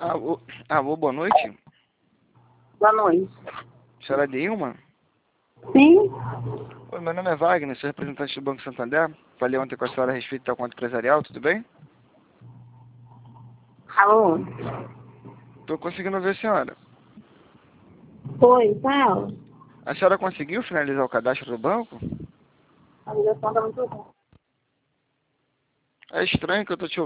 Alô, boa noite. Boa noite. Senhora Dilma? Sim? Oi, meu nome é Wagner, sou representante do Banco Santander. Falei ontem com a senhora a respeito da conta empresarial, tudo bem? Alô? Tô conseguindo ouvir a senhora. Oi, fala. A senhora conseguiu finalizar o cadastro do banco? A ligação tá muito ruim. É estranho que eu tô te